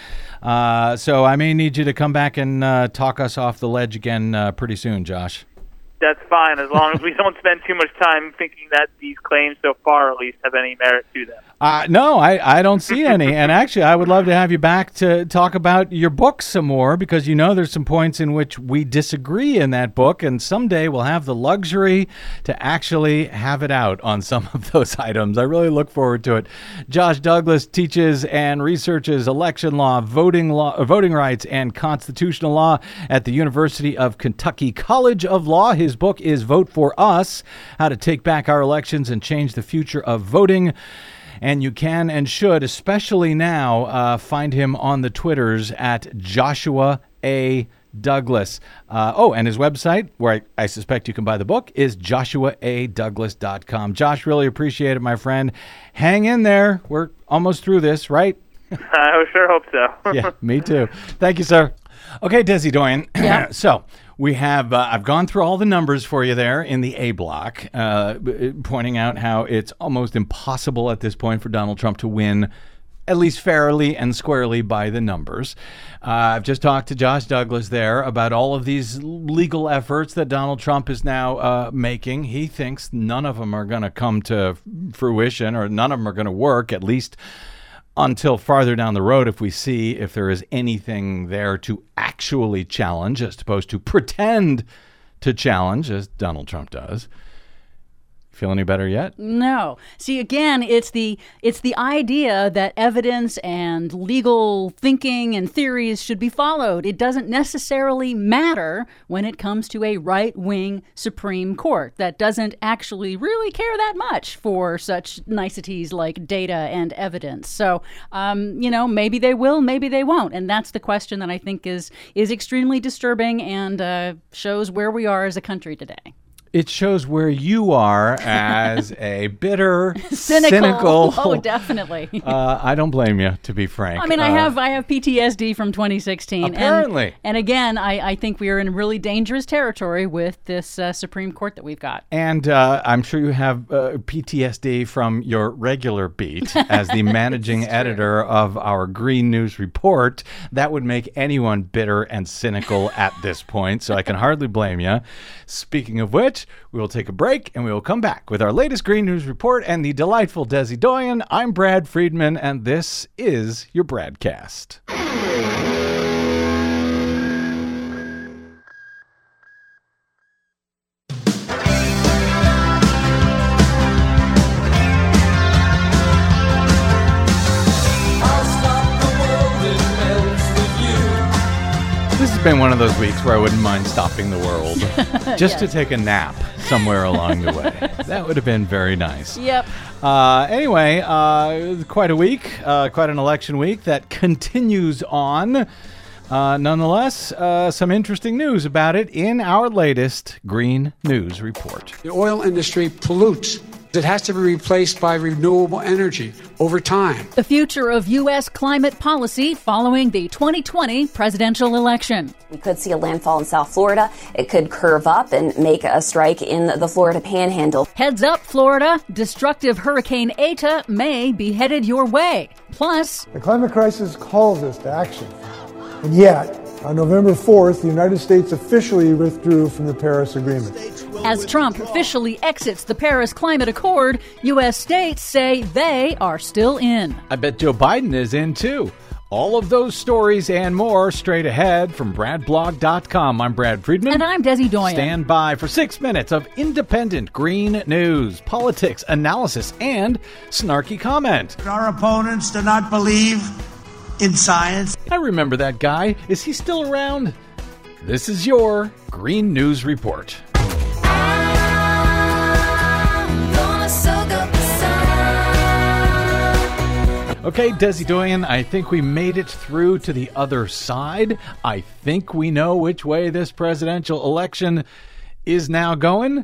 So I may need you to come back and talk us off the ledge again pretty soon, Josh. That's fine, as long as we don't spend too much time thinking that these claims so far, at least, have any merit to them. No, I don't see any. And actually, I would love to have you back to talk about your book some more, because there's some points in which we disagree in that book, and someday we'll have the luxury to actually have it out on some of those items. I really look forward to it. Josh Douglas teaches and researches election law, voting rights, and constitutional law at the University of Kentucky College of Law. His book is Vote for Us: How to Take Back Our Elections and Change the Future of Voting. And you can and should, especially now, find him on the Twitters at Joshua A. Douglas. And his website, where I suspect you can buy the book, is joshuadouglas.com. Josh, really appreciate it, my friend. Hang in there. We're almost through this, right? I sure hope so. Yeah, me too. Thank you, sir. Okay, Desi Doyen. Yeah. So we have, I've gone through all the numbers for you there in the A block, pointing out how it's almost impossible at this point for Donald Trump to win, at least fairly and squarely by the numbers. I've just talked to Josh Douglas there about all of these legal efforts that Donald Trump is now making. He thinks none of them are going to come to fruition, or none of them are going to work, at least until farther down the road, if we see if there is anything there to actually challenge, as opposed to pretend to challenge, as Donald Trump does. Feel any better yet? No. See, again, it's the idea that evidence and legal thinking and theories should be followed. It doesn't necessarily matter when it comes to a right-wing Supreme Court that doesn't actually really care that much for such niceties like data and evidence. So, maybe they will, maybe they won't. And that's the question that I think is extremely disturbing and shows where we are as a country today. It shows where you are as a bitter, cynical. Oh, definitely. I don't blame you, to be frank. I mean, I have PTSD from 2016. Apparently. And again, I think we are in really dangerous territory with this Supreme Court that we've got. And I'm sure you have PTSD from your regular beat as the managing editor of our Green News Report. That would make anyone bitter and cynical at this point, so I can hardly blame you. Speaking of which, we will take a break and we will come back with our latest Green News Report and the delightful Desi Doyen. I'm Brad Friedman, and this is your Bradcast. This has been one of those weeks where I wouldn't mind stopping the world just to take a nap somewhere along the way. That would have been very nice. Yep. Anyway, quite a week, quite an election week that continues on. Nonetheless, some interesting news about it in our latest Green News Report. The oil industry pollutes. It has to be replaced by renewable energy over time. The future of U.S. climate policy following the 2020 presidential election. We could see a landfall in South Florida. It could curve up and make a strike in the Florida Panhandle. Heads up, Florida. Destructive Hurricane Eta may be headed your way. Plus, the climate crisis calls us to action. And yet, on November 4th, the United States officially withdrew from the Paris Agreement. As Trump officially exits the Paris Climate Accord, U.S. states say they are still in. I bet Joe Biden is in, too. All of those stories and more straight ahead from BradBlog.com. I'm Brad Friedman. And I'm Desi Doyen. Stand by for 6 minutes of independent green news, politics, analysis, and snarky comment. Our opponents do not believe in science. I remember that guy. Is he still around? This is your Green News Report. Okay, Desi Doyen, I think we made it through to the other side. I think we know which way this presidential election is now going.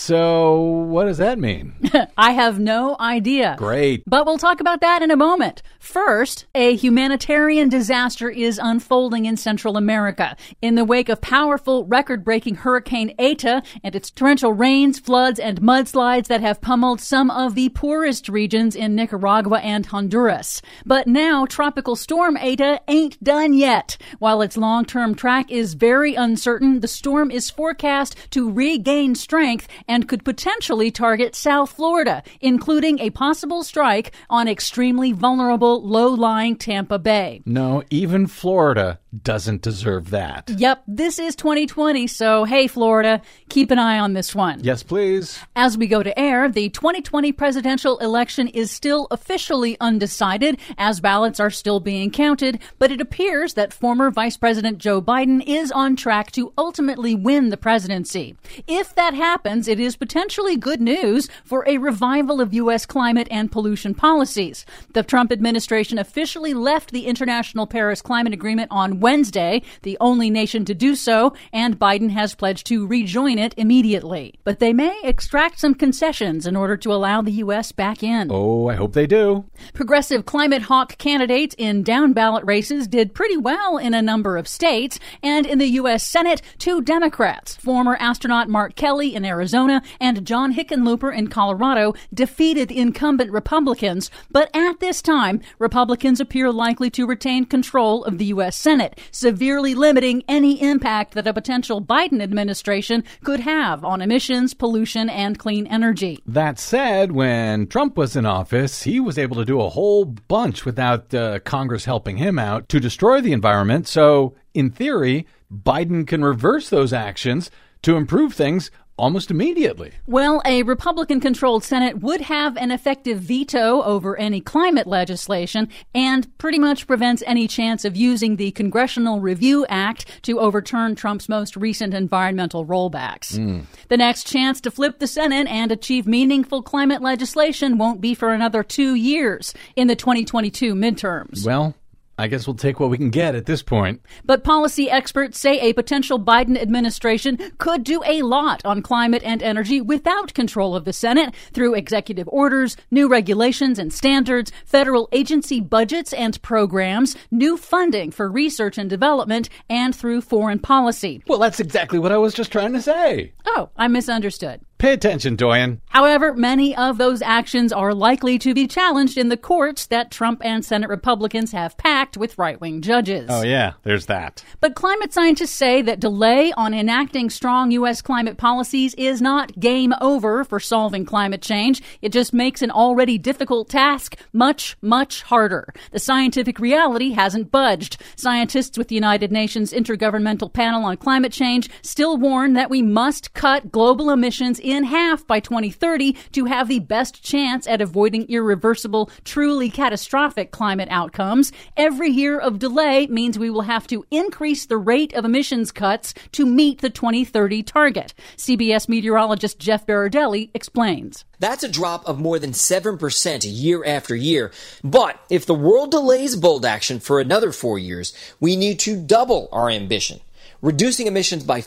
So what does that mean? I have no idea. Great. But we'll talk about that in a moment. First, a humanitarian disaster is unfolding in Central America. In the wake of powerful, record-breaking Hurricane Eta and its torrential rains, floods, and mudslides that have pummeled some of the poorest regions in Nicaragua and Honduras. But now, Tropical Storm Eta ain't done yet. While its long-term track is very uncertain, the storm is forecast to regain strength and could potentially target South Florida, including a possible strike on extremely vulnerable, low-lying Tampa Bay. No, even Florida doesn't deserve that. Yep, this is 2020, so hey, Florida, keep an eye on this one. Yes, please. As we go to air, the 2020 presidential election is still officially undecided, as ballots are still being counted, but it appears that former Vice President Joe Biden is on track to ultimately win the presidency. If that happens, it is potentially good news for a revival of U.S. climate and pollution policies. The Trump administration officially left the International Paris Climate Agreement on Wednesday, the only nation to do so, and Biden has pledged to rejoin it immediately. But they may extract some concessions in order to allow the U.S. back in. Oh, I hope they do. Progressive climate hawk candidates in down-ballot races did pretty well in a number of states, and in the U.S. Senate, 2 Democrats, former astronaut Mark Kelly in Arizona and John Hickenlooper in Colorado, defeated incumbent Republicans. But at this time, Republicans appear likely to retain control of the U.S. Senate, severely limiting any impact that a potential Biden administration could have on emissions, pollution, and clean energy. That said, when Trump was in office, he was able to do a whole bunch without Congress helping him out to destroy the environment. So, in theory, Biden can reverse those actions to improve things almost immediately. Well, a Republican-controlled Senate would have an effective veto over any climate legislation and pretty much prevents any chance of using the Congressional Review Act to overturn Trump's most recent environmental rollbacks. The next chance to flip the Senate and achieve meaningful climate legislation won't be for another 2 years in the 2022 midterms. Well, I guess we'll take what we can get at this point. But policy experts say a potential Biden administration could do a lot on climate and energy without control of the Senate through executive orders, new regulations and standards, federal agency budgets and programs, new funding for research and development, and through foreign policy. Well, that's exactly what I was just trying to say. Oh, I misunderstood. Pay attention, Doyen. However, many of those actions are likely to be challenged in the courts that Trump and Senate Republicans have packed with right-wing judges. Oh, yeah, there's that. But climate scientists say that delay on enacting strong U.S. climate policies is not game over for solving climate change. It just makes an already difficult task much, much harder. The scientific reality hasn't budged. Scientists with the United Nations Intergovernmental Panel on Climate Change still warn that we must cut global emissions in half by 2030 to have the best chance at avoiding irreversible, truly catastrophic climate outcomes. Every year of delay means we will have to increase the rate of emissions cuts to meet the 2030 target. CBS meteorologist Jeff Berardelli explains. That's a drop of more than 7% year after year. But if the world delays bold action for another 4 years, we need to double our ambition, reducing emissions by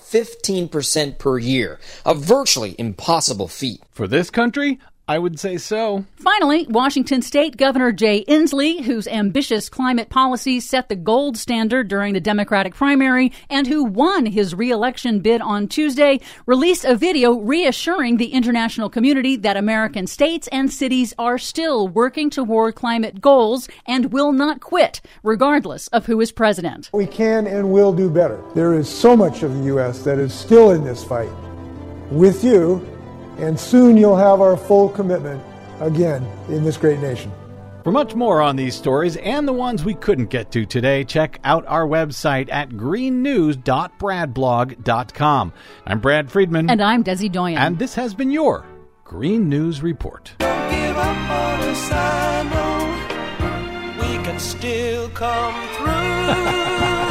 15% per year, a virtually impossible feat. For this country, I would say so. Finally, Washington State Governor Jay Inslee, whose ambitious climate policies set the gold standard during the Democratic primary and who won his re-election bid on Tuesday, released a video reassuring the international community that American states and cities are still working toward climate goals and will not quit, regardless of who is president. We can and will do better. There is so much of the U.S. that is still in this fight with you, and soon you'll have our full commitment again in this great nation. For much more on these stories and the ones we couldn't get to today, check out our website at greennews.bradblog.com. I'm Brad Friedman. And I'm Desi Doyen. And this has been your Green News Report. Don't give up on us, I know we can still come through.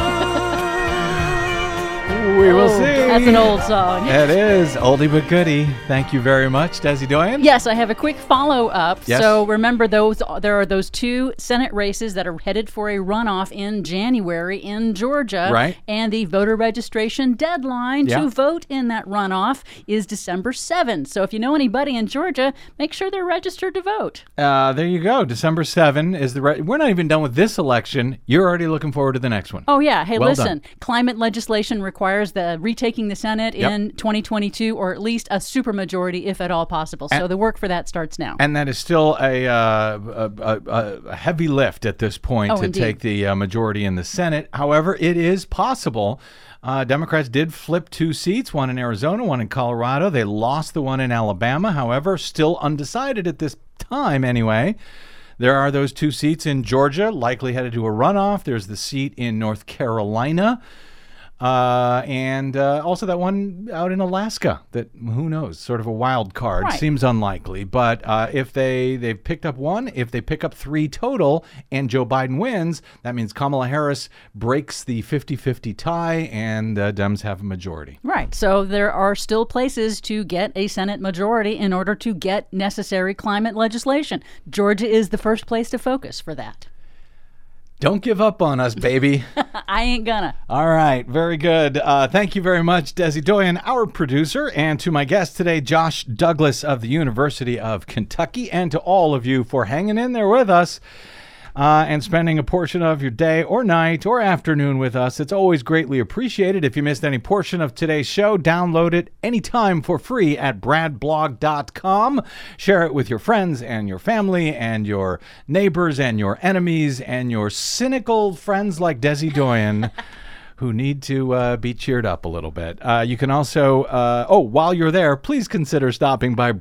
We will see. That's an old song. It is. Oldie but goodie. Thank you very much, Desi Doyen. Yes, I have a quick follow-up. Yes. So remember, there are those 2 Senate races that are headed for a runoff in January in Georgia. Right. And the voter registration deadline to vote in that runoff is December 7th. So if you know anybody in Georgia, make sure they're registered to vote. There you go. December 7 is the... We're not even done with this election. You're already looking forward to the next one. Oh, yeah. Hey, well listen. Done. Climate legislation requires the retaking the Senate in 2022, or at least a supermajority, if at all possible. So the work for that starts now. And that is still a heavy lift at this point to indeed. take the majority in the Senate. However, it is possible. Democrats did flip 2 seats, one in Arizona, one in Colorado. They lost the one in Alabama. However, still undecided at this time anyway. There are those 2 seats in Georgia, likely headed to a runoff. There's the seat in North Carolina. And also that one out in Alaska that, who knows, sort of a wild card. Right. Seems unlikely. But if they've picked up 1, if they pick up 3 total and Joe Biden wins, that means Kamala Harris breaks the 50-50 tie and Dems have a majority. Right. So there are still places to get a Senate majority in order to get necessary climate legislation. Georgia is the first place to focus for that. Don't give up on us, baby. I ain't gonna. All right. Very good. Thank you very much, Desi Doyen, our producer, and to my guest today, Josh Douglas of the University of Kentucky, and to all of you for hanging in there with us and spending a portion of your day or night or afternoon with us. It's always greatly appreciated. If you missed any portion of today's show, download it anytime for free at bradblog.com. Share it with your friends and your family and your neighbors and your enemies and your cynical friends like Desi Doyen who need to be cheered up a little bit. You can also, while you're there, please consider stopping by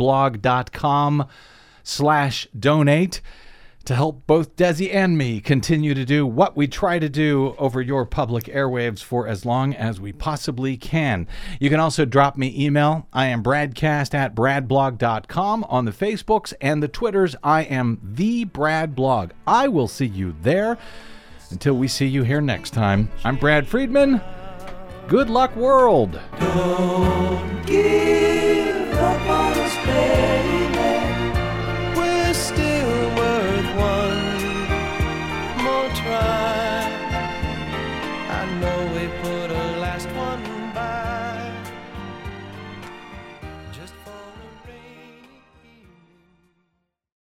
bradblog.com/donate. to help both Desi and me continue to do what we try to do over your public airwaves for as long as we possibly can. You can also drop me email. I am bradcast@bradblog.com. On the Facebooks and the Twitters, I am the Brad Blog. I will see you there. Until we see you here next time, I'm Brad Friedman. Good luck, world. Don't give up on us, baby.